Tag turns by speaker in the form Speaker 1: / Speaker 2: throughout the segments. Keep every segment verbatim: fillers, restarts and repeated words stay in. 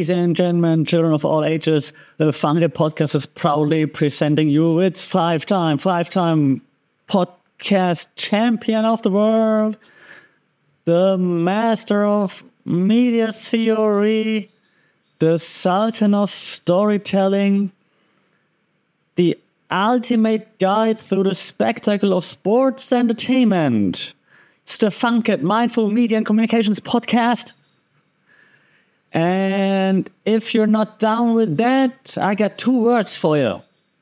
Speaker 1: Ladies and gentlemen, children of all ages, the Funkit Podcast is proudly presenting you its five-time, five-time podcast champion of the world, the master of media theory, the sultan of storytelling, the ultimate guide through the spectacle of sports entertainment. It's the Funkit Mindful Media and Communications Podcast. And if you're not down with that, I got two words for you.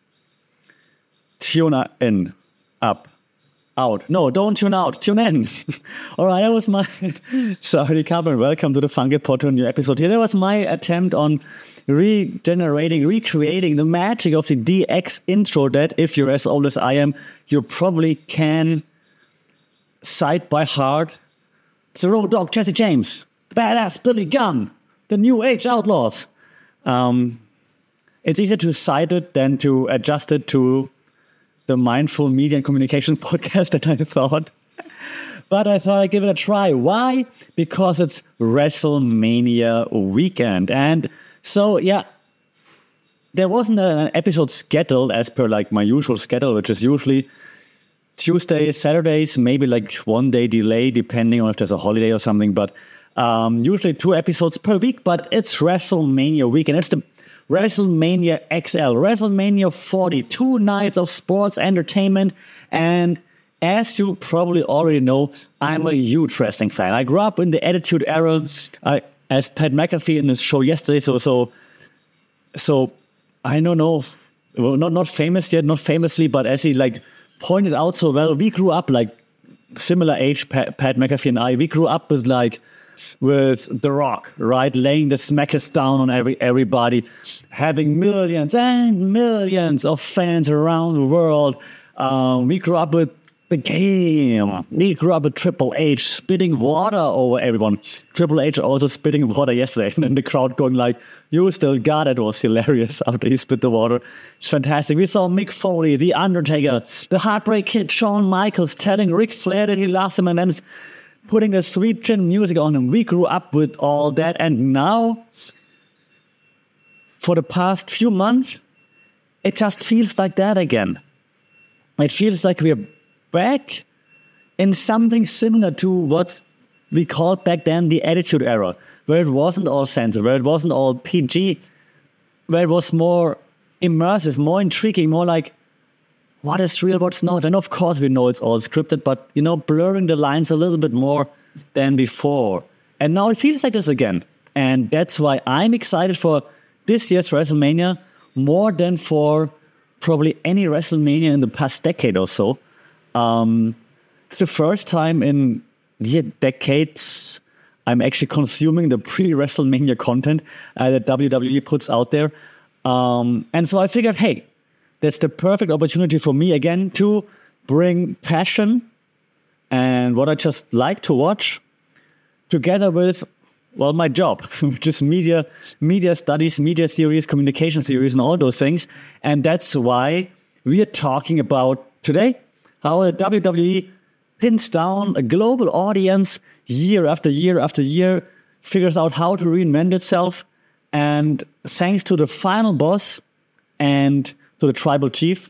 Speaker 1: Tune in, up, out. No, don't tune out, tune in. All right, that was my... Sorry, Carmen, welcome to the Funkit Podcast, new episode here. That was my attempt on regenerating, recreating the magic of the D X intro that, if you're as old as I am, you probably can cite by heart. It's the Road Dogg Jesse James, the badass Billy Gunn, the New Age Outlaws. Um, it's easier to cite it than to adjust it to the Mindful Media and Communications Podcast that I thought. But I thought I'd give it a try. Why? Because it's WrestleMania weekend. And so, yeah, there wasn't an episode scheduled as per like my usual schedule, which is usually Tuesdays, Saturdays, maybe like one day delay, depending on if there's a holiday or something. But Um, usually two episodes per week, but it's WrestleMania weekend. It's the WrestleMania X L, WrestleMania forty, two nights of sports entertainment. And as you probably already know, I'm a huge wrestling fan. I grew up in the Attitude Era, I, as Pat McAfee in his show yesterday. So, so, so I don't know, well, not not famous yet, not famously, but as he like pointed out so well, we grew up like similar age, Pat, Pat McAfee and I. We grew up with like. with The Rock, right? Laying the smackers down on every everybody, having millions and millions of fans around the world. Um, we grew up with The Game. We grew up with Triple H spitting water over everyone. Triple H also spitting water yesterday, and then the crowd going like, "You still got it." It was hilarious after he spit the water. It's fantastic. We saw Mick Foley, The Undertaker, the Heartbreak Kid, Shawn Michaels telling Ric Flair that he loves him, and then putting the sweet chin music on him. We grew up with all that. And now, for the past few months, it just feels like that again. It feels like we're back in something similar to what we called back then the Attitude Era, where it wasn't all censored, where it wasn't all P G, where it was more immersive, more intriguing, more like, what is real, what's not? And of course we know it's all scripted, but, you know, blurring the lines a little bit more than before. And now it feels like this again. And that's why I'm excited for this year's WrestleMania more than for probably any WrestleMania in the past decade or so. Um, it's the first time in yeah, decades I'm actually consuming the pre-WrestleMania content uh, that W W E puts out there. Um, and so I figured, hey, that's the perfect opportunity for me, again, to bring passion and what I just like to watch together with, well, my job, which is media, media studies, media theories, communication theories, and all those things. And that's why we are talking about today how W W E pins down a global audience year after year after year, figures out how to reinvent itself. And thanks to the final boss and to the tribal chief,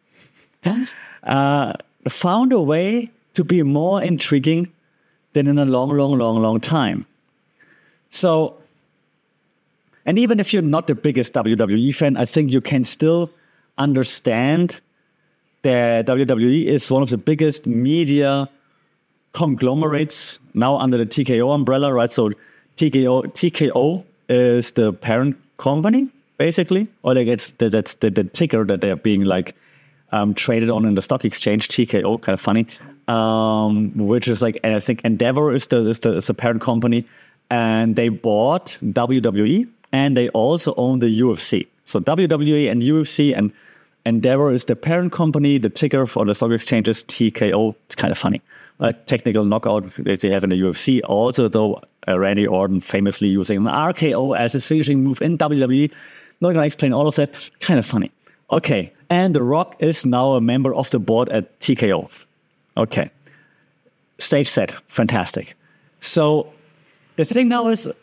Speaker 1: uh, found a way to be more intriguing than in a long, long, long, long time. So, and even if you're not the biggest W W E fan, I think you can still understand that W W E is one of the biggest media conglomerates now under the T K O umbrella, right? So T K O, T K O is the parent company, basically, or like it's the, that's the, the ticker that they're being like um, traded on in the stock exchange. T K O, kind of funny, um, which is like, and I think Endeavor is the, is the is the parent company, and they bought W W E, and they also own the U F C. So W W E and U F C, and Endeavor is the parent company. The ticker for the stock exchange is T K O. It's kind of funny. A technical knockout that they have in the U F C. Also, though, uh, Randy Orton famously using an R K O as his finishing move in W W E. Not going to explain all of that. Kind of funny. Okay. And The Rock is now a member of the board at T K O. Okay. Stage set. Fantastic. So the thing now is,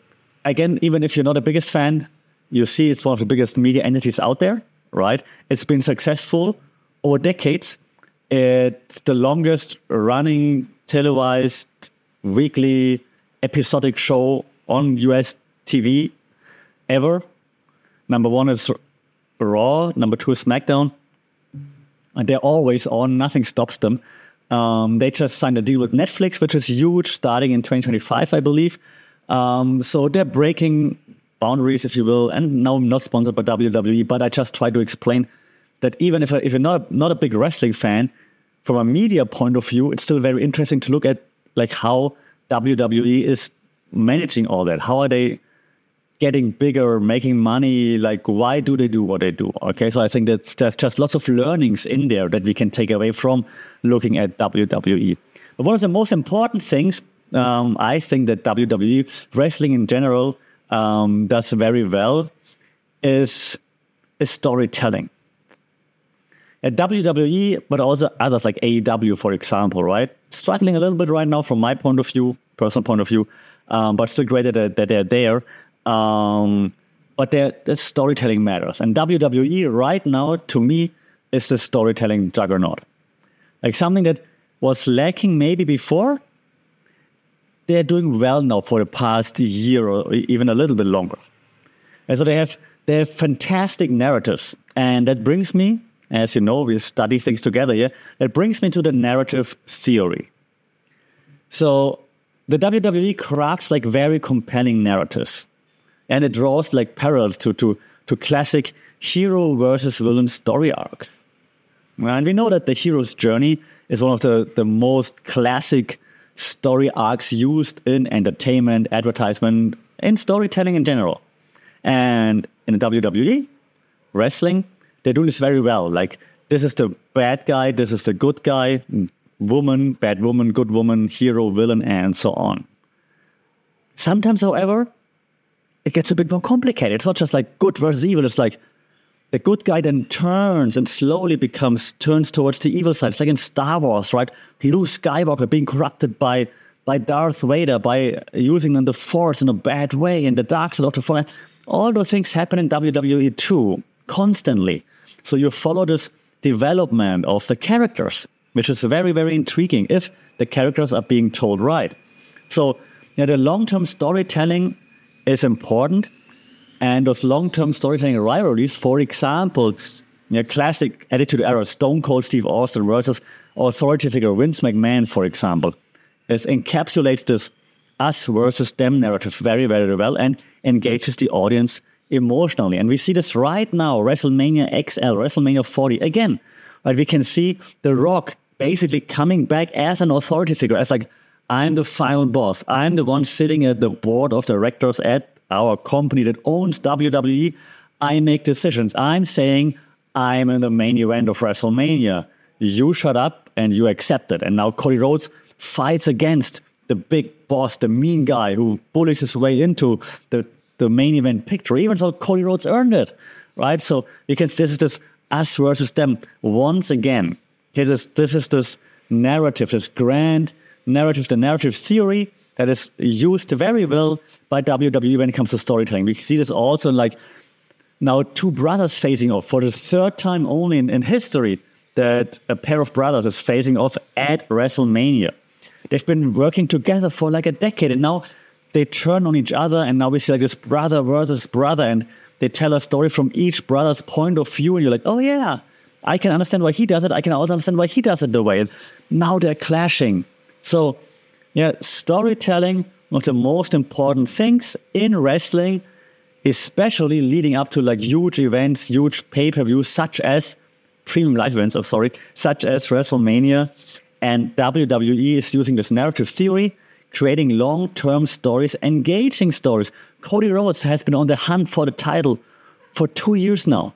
Speaker 1: again, even if you're not the biggest fan, you see it's one of the biggest media entities out there, right? It's been successful over decades. It's the longest running televised weekly episodic show on U S T V ever. Number one is Raw, number two is SmackDown. And they're always on, nothing stops them. Um, they just signed a deal with Netflix, which is huge, starting in twenty twenty-five, I believe. Um, so they're breaking boundaries, if you will. And now I'm not sponsored by W W E, but I just try to explain that even if, if you're not, not a big wrestling fan, from a media point of view, it's still very interesting to look at like how W W E is managing all that. How are they getting bigger, making money? Like, why do they do what they do? Okay, so I think that there's just lots of learnings in there that we can take away from looking at W W E. But one of the most important things, um, I think that W W E, wrestling in general, um, does very well is, is storytelling. At W W E, but also others like A E W, for example, right? Struggling a little bit right now from my point of view, personal point of view, um, but still great that, that they're there. Um, but the storytelling matters. And W W E right now, to me, is the storytelling juggernaut. Like something that was lacking maybe before, they're doing well now for the past year or even a little bit longer. And so they have, they have fantastic narratives. And that brings me, as you know, we study things together here, that brings me to the narrative theory. So the W W E crafts like very compelling narratives. And it draws like parallels to, to, to classic hero versus villain story arcs. And we know that the hero's journey is one of the, the most classic story arcs used in entertainment, advertisement, and storytelling in general. And in the W W E, wrestling, they do this very well. Like, this is the bad guy, this is the good guy, woman, bad woman, good woman, hero, villain, and so on. Sometimes, however, it gets a bit more complicated. It's not just like good versus evil. It's like the good guy then turns and slowly becomes, turns towards the evil side. It's like in Star Wars, right? Luke Skywalker being corrupted by, by Darth Vader, by using the Force in a bad way, and the dark side of the Force. All those things happen in W W E too, constantly. So you follow this development of the characters, which is very, very intriguing if the characters are being told right. So yeah, the long-term storytelling is important, and those long-term storytelling rivalries, for example, yeah, classic Attitude Era, Stone Cold Steve Austin versus authority figure Vince McMahon, for example, is encapsulates this us versus them narrative very, very well and engages the audience emotionally. And we see this right now, WrestleMania X L, WrestleMania forty. Again, right, we can see The Rock basically coming back as an authority figure, as like, I'm the final boss. I'm the one sitting at the board of directors at our company that owns W W E. I make decisions. I'm saying I'm in the main event of WrestleMania. You shut up and you accept it. And now Cody Rhodes fights against the big boss, the mean guy who bullies his way into the, the main event picture, even though Cody Rhodes earned it, right? So you can, this is this us versus them once again. Okay, this, this is this narrative, this grand narrative, the narrative theory that is used very well by W W E when it comes to storytelling. We see this also in like now two brothers facing off for the third time only in, in history that a pair of brothers is facing off at WrestleMania. They've been working together for like a decade, and now they turn on each other, and now we see like this brother versus brother, and they tell a story from each brother's point of view, and you're like, oh yeah, I can understand why he does it. I can also understand why he does it the way. And now they're clashing. So yeah, storytelling, one of the most important things in wrestling, especially leading up to like huge events, huge pay-per-views, such as premium live events, oh, sorry, such as WrestleMania. And W W E is using this narrative theory, creating long-term stories, engaging stories. Cody Rhodes has been on the hunt for the title for two years now.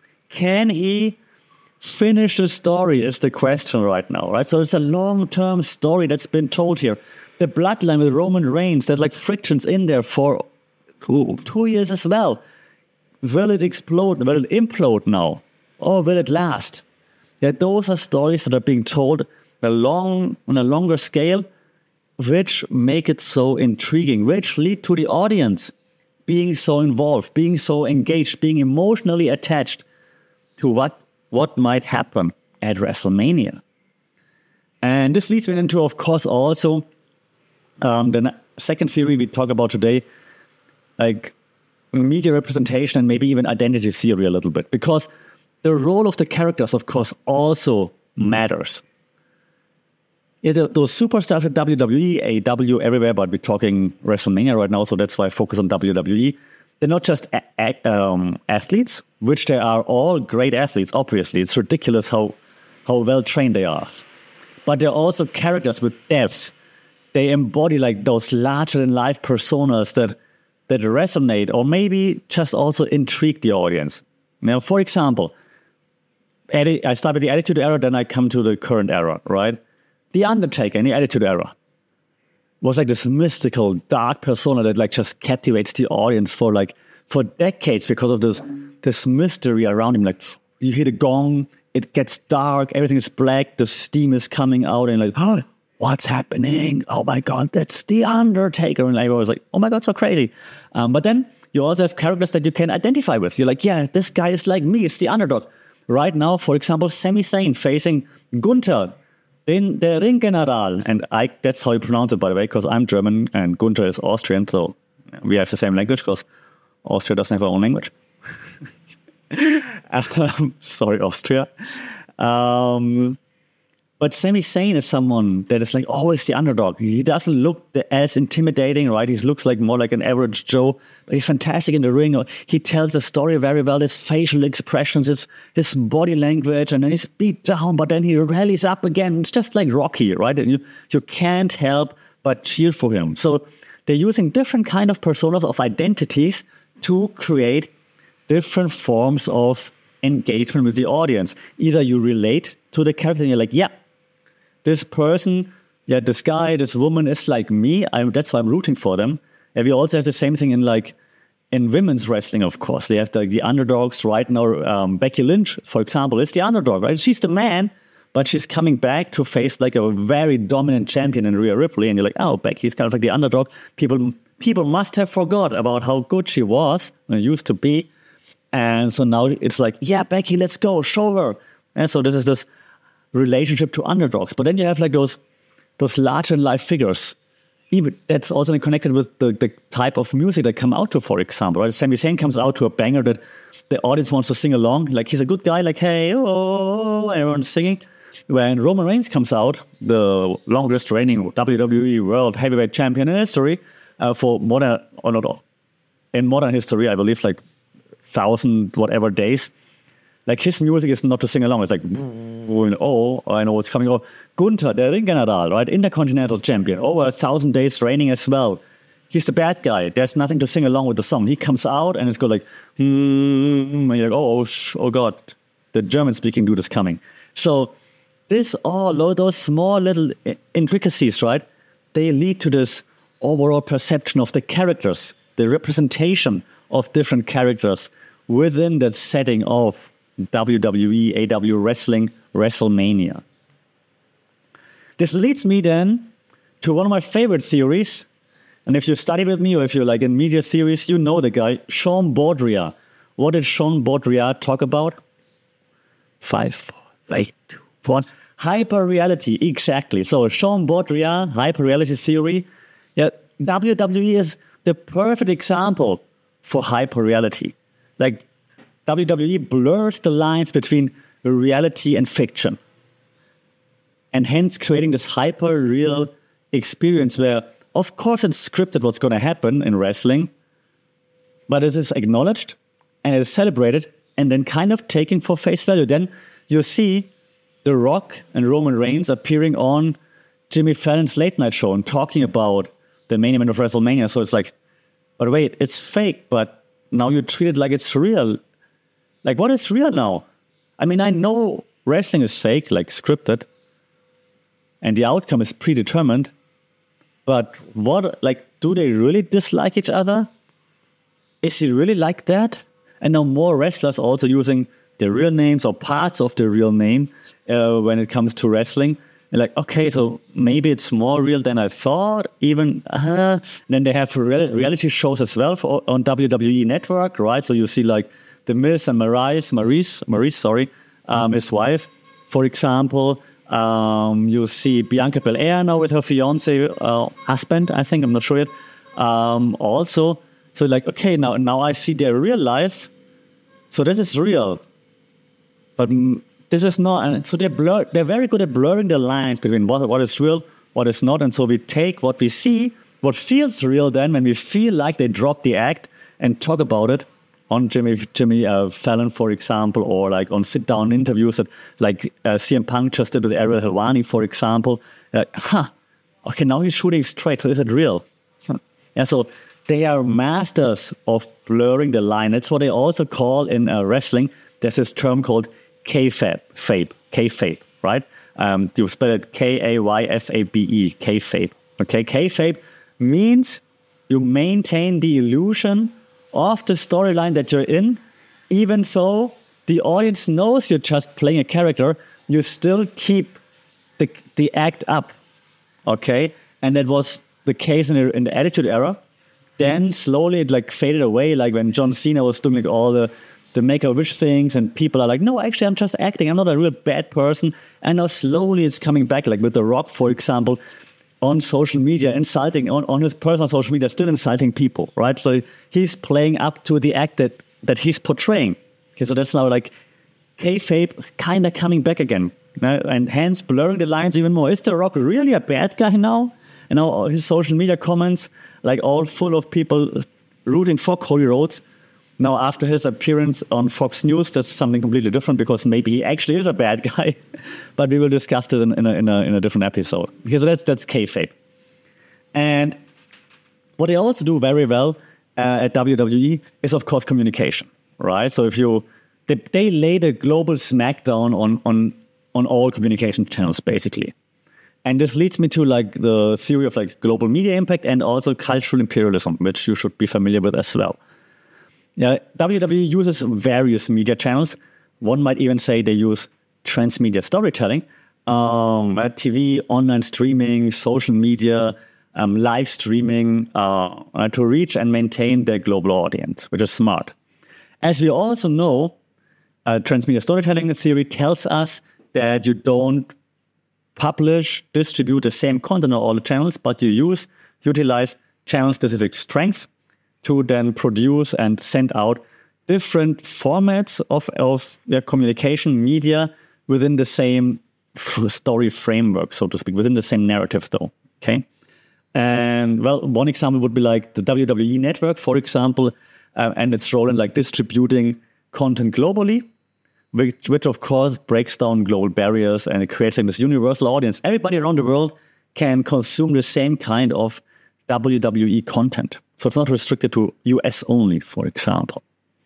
Speaker 1: Can he finish the story is the question right now, right? So it's a long-term story that's been told here. The bloodline with Roman Reigns, there's like frictions in there for two, two years as well. Will it explode? Will it implode now? Or will it last? Yeah, those are stories that are being told a long, on a longer scale, which make it so intriguing, which lead to the audience being so involved, being so engaged, being emotionally attached to what, what might happen at WrestleMania. And this leads me into, of course, also um, the second theory we talk about today, like media representation and maybe even identity theory a little bit. Because the role of the characters, of course, also matters. Yeah, the, those superstars at W W E, A E W, everywhere, but we're talking WrestleMania right now, so that's why I focus on W W E. They're not just a, a, um, athletes, which they are all great athletes, obviously. It's ridiculous how, how well trained they are. But they're also characters with depths. They embody like those larger-than-life personas that, that resonate or maybe just also intrigue the audience. Now, for example, I start with the Attitude Era, then I come to the current era, right? The Undertaker in the Attitude Era was like this mystical, dark persona that like just captivates the audience for like for decades because of this this mystery around him. Like you hear the gong, it gets dark, everything is black, the steam is coming out, and like, oh, what's happening? Oh my God, that's the Undertaker! And I was like, oh my God, so crazy. Um, but then you also have characters that you can identify with. You're like, yeah, this guy is like me. It's the underdog. Right now, for example, Sami Zayn facing Gunther, den der Ringgeneral. And I, that's how you pronounce it, by the way, because I'm German and Gunther is Austrian. So we have the same language because Austria doesn't have our own language. um, sorry, Austria. Um, but Sami Zayn is someone that is like always the underdog. He doesn't look as intimidating, right? He looks like more like an average Joe, but he's fantastic in the ring. He tells the story very well. His facial expressions, his his body language, and then he's beat down, but then he rallies up again. It's just like Rocky, right? And you you can't help but cheer for him. So they're using different kind of personas, of identities, to create different forms of engagement with the audience. Either you relate to the character and you're like, yeah, this person, yeah, this guy, this woman is like me. I'm, that's why I'm rooting for them. And we also have the same thing in like in women's wrestling, of course. They have the, the underdogs right now. Um, Becky Lynch, for example, is the underdog, right? She's the man, but she's coming back to face like a very dominant champion in Rhea Ripley. And you're like, oh, Becky's kind of like the underdog. People, people must have forgot about how good she was and used to be. And so now it's like, yeah, Becky, let's go, show her. And so this is this relationship to underdogs. But then you have like those those larger-than-life figures. Even that's also connected with the, the type of music they come out to, for example. Right? Sami Zayn comes out to a banger that the audience wants to sing along. Like he's a good guy, like, hey, oh, everyone's singing. When Roman Reigns comes out, the longest reigning W W E World Heavyweight Champion in history, uh, for modern, or not, in modern history, I believe, like thousand whatever days. Like his music is not to sing along. It's like, oh, I know what's coming. Oh, Gunther, der Ringgeneral, right? Intercontinental champion, over a thousand days reigning as well. He's the bad guy. There's nothing to sing along with the song. He comes out and it's go like, hmm, and you're like, oh, oh God, the German-speaking dude is coming. So this all, those small little intricacies, right? They lead to this overall perception of the characters, the representation of different characters within that setting of W W E, A E W wrestling, WrestleMania. This leads me then to one of my favorite theories. And if you study with me or if you're like in media theories, you know the guy, Sean Baudrillard. What did Sean Baudrillard talk about? Five, four, three, two, one. Hyper-reality, exactly. So Sean Baudrillard, hyper-reality theory. Yeah, W W E is the perfect example for hyper-reality. Like, W W E blurs the lines between reality and fiction. And hence creating this hyper-real experience where, of course, it's scripted what's going to happen in wrestling, but it is acknowledged and it is celebrated and then kind of taken for face value. Then you see The Rock and Roman Reigns appearing on Jimmy Fallon's late night show and talking about the main event of WrestleMania. So it's like, but wait, it's fake, but now you treat it like it's real. Like, what is real now? I mean, I know wrestling is fake, like scripted, and the outcome is predetermined, but what, like, do they really dislike each other? Is it really like that? And now more wrestlers also using their real names or parts of their real name uh, when it comes to wrestling. You're like, okay, so maybe it's more real than I thought. Even uh, then they have real, reality shows as well for, on W W E Network, right? So you see like The Miz and Maryse, Maryse, Maryse, sorry, um, his wife, for example. Um, you see Bianca Belair now with her fiance, uh, husband, I think, I'm not sure yet. Um, also, so like, okay, now now I see their real life. So this is real, but this is not. And so they're blur. They're very good at blurring the lines between what what is real, what is not. And so we take what we see, what feels real, then when we feel like they drop the act and talk about it on Jimmy Jimmy uh, Fallon, for example, or like on sit-down interviews that like uh, C M Punk just did with Ariel Helwani, for example. Like, huh, okay, now he's shooting straight. So is it real? Yeah, so they are masters of blurring the line. That's what they also call in uh, wrestling. There's this term called kayfabe, fabe, kayfabe, right? Um, you spell it K A Y F A B E, kayfabe. Okay, kayfabe means you maintain the illusion of the storyline that you're in, even though the audience knows you're just playing a character. You still keep the the act up, okay? And that was the case in the, in the Attitude Era. Then slowly it like faded away, like when John Cena was doing like all the, the Make-A-Wish things, and people are like, no, actually I'm just acting, I'm not a real bad person. And now slowly it's coming back, like with The Rock, for example, on social media, insulting, on, on his personal social media, still insulting people, right? So he's playing up to the act that, that he's portraying. Okay, so that's now like kayfabe kind of coming back again, and hence blurring the lines even more. Is The Rock really a bad guy now? You know, his social media comments, like all full of people rooting for Cody Rhodes. Now, after his appearance on Fox News, that's something completely different, because maybe he actually is a bad guy. But we will discuss it in, in, a, in, a, in a different episode, because that's that's kayfabe. And what they also do very well uh, at W W E is, of course, communication, right? So if you they, they lay the global smackdown on on on all communication channels, basically. And this leads me to like the theory of like global media impact and also cultural imperialism, which you should be familiar with as well. Yeah, W W E uses various media channels. One might even say they use transmedia storytelling, um, T V, online streaming, social media, um, live streaming uh, uh, to reach and maintain their global audience, which is smart. As we also know, uh, transmedia storytelling theory tells us that you don't publish, distribute the same content on all the channels, but you use, utilize channel-specific strength to then produce and send out different formats of, of their communication media within the same story framework, so to speak, within the same narrative though, okay? And well, one example would be like the W W E Network, for example, uh, and its role in like distributing content globally, which, which of course breaks down global barriers, and it creates like this universal audience. Everybody around the world can consume the same kind of W W E content. So it's not restricted to U S only, for example.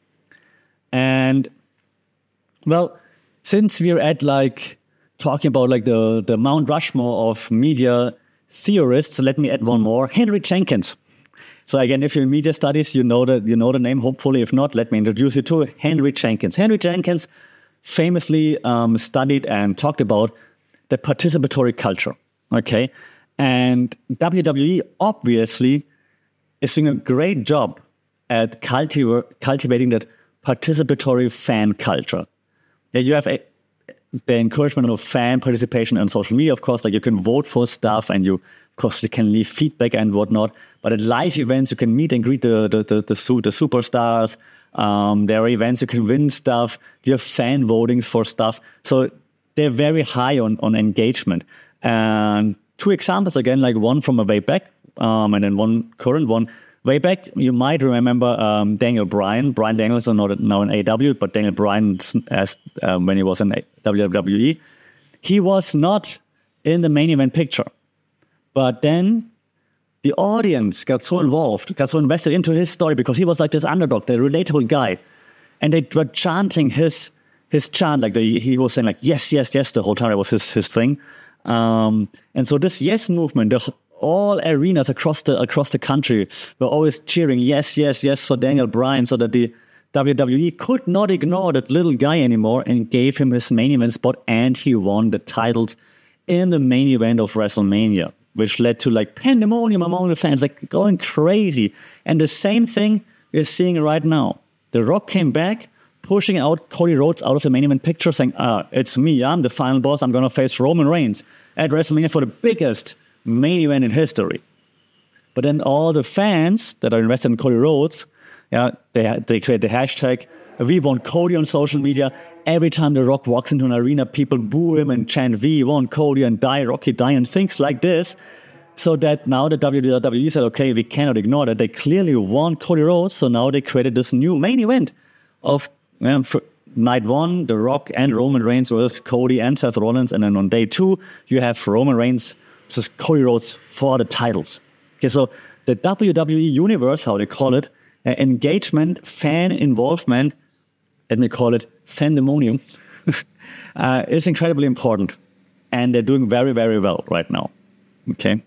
Speaker 1: And well, since we're at like talking about like the, the Mount Rushmore of media theorists, let me add one more, Henry Jenkins. So again, if you're in media studies, you know the, you know the name, hopefully. If not, let me introduce you to Henry Jenkins. Henry Jenkins famously um, studied and talked about the participatory culture, okay? And W W E obviously is doing a great job at cultiv- cultivating that participatory fan culture. Yeah, you have a, the encouragement of fan participation on social media, of course, like you can vote for stuff, and you, of course, you can leave feedback and whatnot. But at live events, you can meet and greet the the the, the, the superstars. Um, there are events you can win stuff. You have fan votings for stuff. So they're very high on, on engagement. And two examples, again, like one from a way back, um, and then one current one. Way back, you might remember um, Daniel Bryan. Bryan Danielson, not now in A E W, but Daniel Bryan, as um, when he was in W W E, he was not in the main event picture. But then the audience got so involved, got so invested into his story, because he was like this underdog, the relatable guy. And they were chanting his his chant, like the, he was saying like, yes, yes, yes, the whole time. It was his, his thing. Um, and so this yes movement, the, all arenas across the across the country were always cheering yes, yes, yes for Daniel Bryan, so that the W W E could not ignore that little guy anymore and gave him his main event spot, and he won the titles in the main event of WrestleMania, which led to like pandemonium among the fans, like going crazy. And the same thing we're seeing right now. The Rock came back, pushing out Cody Rhodes out of the main event picture, saying, ah, it's me, I'm the final boss, I'm going to face Roman Reigns at WrestleMania for the biggest main event in history. But then all the fans that are invested in Cody Rhodes, yeah, they they create the hashtag, we want Cody on social media. Every time The Rock walks into an arena, people boo him and chant, we want Cody and die, Rocky die, and things like this. So that now the W W E said, okay, we cannot ignore that. They clearly want Cody Rhodes, so now they created this new main event of um, for night one, The Rock and Roman Reigns versus Cody and Seth Rollins, and then on day two, you have Roman Reigns versus Cody Rhodes for the titles. Okay, so the W W E universe, how they call it, uh, engagement, fan involvement, let me call it fandemonium, uh, is incredibly important. And they're doing very, very well right now. Okay.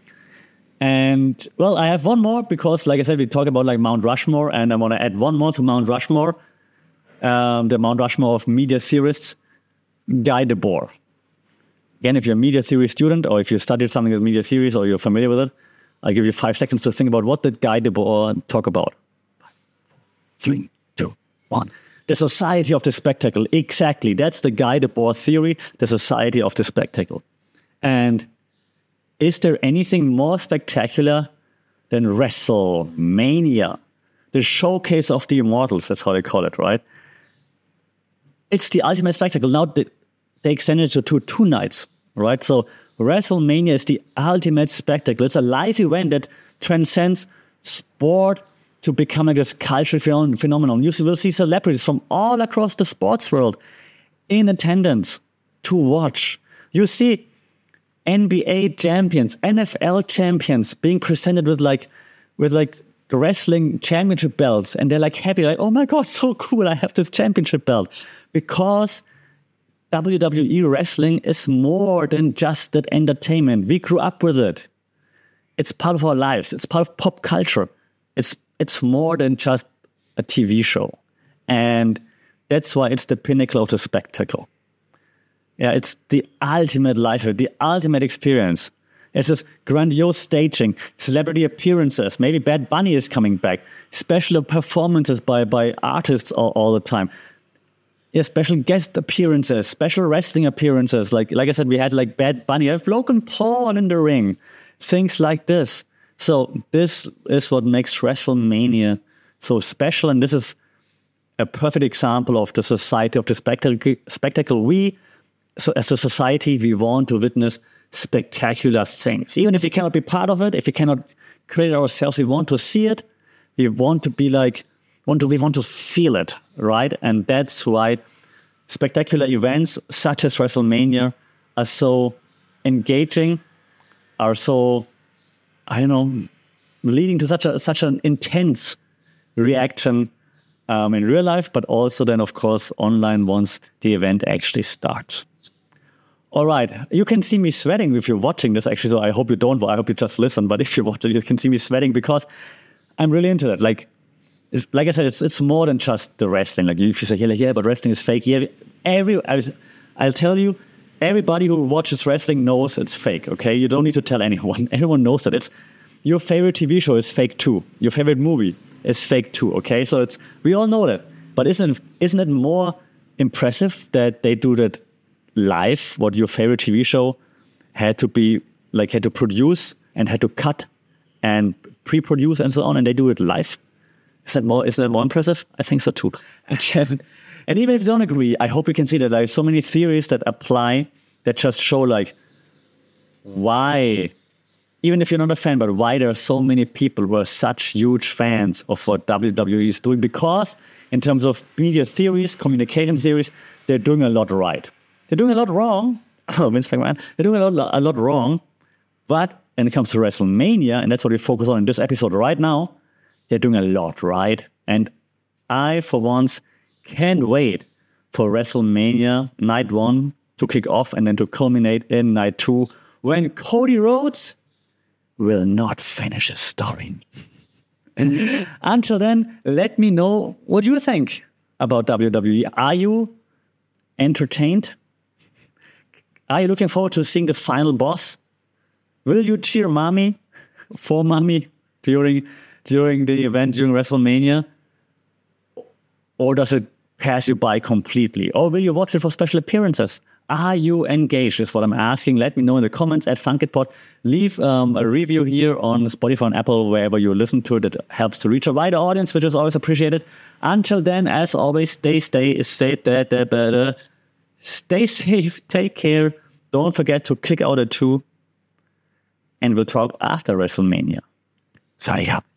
Speaker 1: And, well, I have one more because, like I said, we talked about like Mount Rushmore, and I want to add one more to Mount Rushmore, um, the Mount Rushmore of media theorists, Guy Debord. Again, if you're a media theory student, or if you studied something with media theories, or you're familiar with it, I'll give you five seconds to think about what did Guy Debord talk about. Five, four, three, two, one. The society of the spectacle. Exactly. That's the Guy Debord theory, the society of the spectacle. And is there anything more spectacular than WrestleMania? The showcase of the immortals, that's how they call it, right? It's the ultimate spectacle. Now they, they extended it to two, two nights, right? So WrestleMania is the ultimate spectacle. It's a live event that transcends sport to become like this cultural phenomenon. You will see celebrities from all across the sports world in attendance to watch. You see N B A champions, N F L champions being presented with like, with like wrestling championship belts, and they're like happy, like, oh my God, so cool, I have this championship belt. Because W W E wrestling is more than just that entertainment. We grew up with it. It's part of our lives. It's part of pop culture. It's it's more than just a T V show. And that's why it's the pinnacle of the spectacle. Yeah, it's the ultimate life, the ultimate experience. It's this grandiose staging, celebrity appearances. Maybe Bad Bunny is coming back. Special performances by, by artists all, all the time. Yeah, special guest appearances, special wrestling appearances. Like like I said, we had like Bad Bunny. I have Logan Paul in the ring. Things like this. So this is what makes WrestleMania so special. And this is a perfect example of the society of the spectacle. spectacle. We, so as a society, we want to witness spectacular things. Even if we cannot be part of it, if we cannot create it ourselves, we want to see it. We want to be like, want to, we want to feel it, right? And that's why spectacular events such as WrestleMania are so engaging, are so, I don't know, leading to such a such an intense reaction um, in real life, but also then, of course, online once the event actually starts. All right, you can see me sweating if you're watching this, actually, so I hope you don't, I hope you just listen, but if you're watching, you can see me sweating because I'm really into it. Like, it's, like I said, it's it's more than just the wrestling. Like, if you say, yeah, like, yeah, but wrestling is fake. Yeah, every, I was, I'll tell you, everybody who watches wrestling knows it's fake, okay? You don't need to tell anyone. Everyone knows that. It's your favorite T V show is fake too. Your favorite movie is fake too, okay? So it's we all know that. But isn't isn't it more impressive that they do that live, what your favorite T V show had to be, like, had to produce and had to cut and pre-produce and so on, and they do it live? Is that more, is that more impressive? I think so too. And even if you don't agree, I hope you can see that there are so many theories that apply that just show, like, why, even if you're not a fan, but why there are so many people who are such huge fans of what W W E is doing. Because in terms of media theories, communication theories, they're doing a lot right. They're doing a lot wrong. Oh, Vince McMahon. They're doing a lot, a lot wrong. But when it comes to WrestleMania, and that's what we focus on in this episode right now, they're doing a lot right. And I, for once, can't wait for WrestleMania night one to kick off and then to culminate in night two when Cody Rhodes will not finish his story. Until then, let me know what you think about W W E. Are you entertained? Are you looking forward to seeing the final boss? Will you cheer mommy for mommy during during the event, during WrestleMania? Or does it pass you by completely? Or will you watch it for special appearances? Are you engaged is what I'm asking. Let me know in the comments at FunkedPod. Leave um, a review here on Spotify and Apple, wherever you listen to it. It helps to reach a wider audience, which is always appreciated. Until then, as always, stay, stay, stay, stay, stay safe, take care. Don't forget to click out a two. And we'll talk after WrestleMania. Signing up.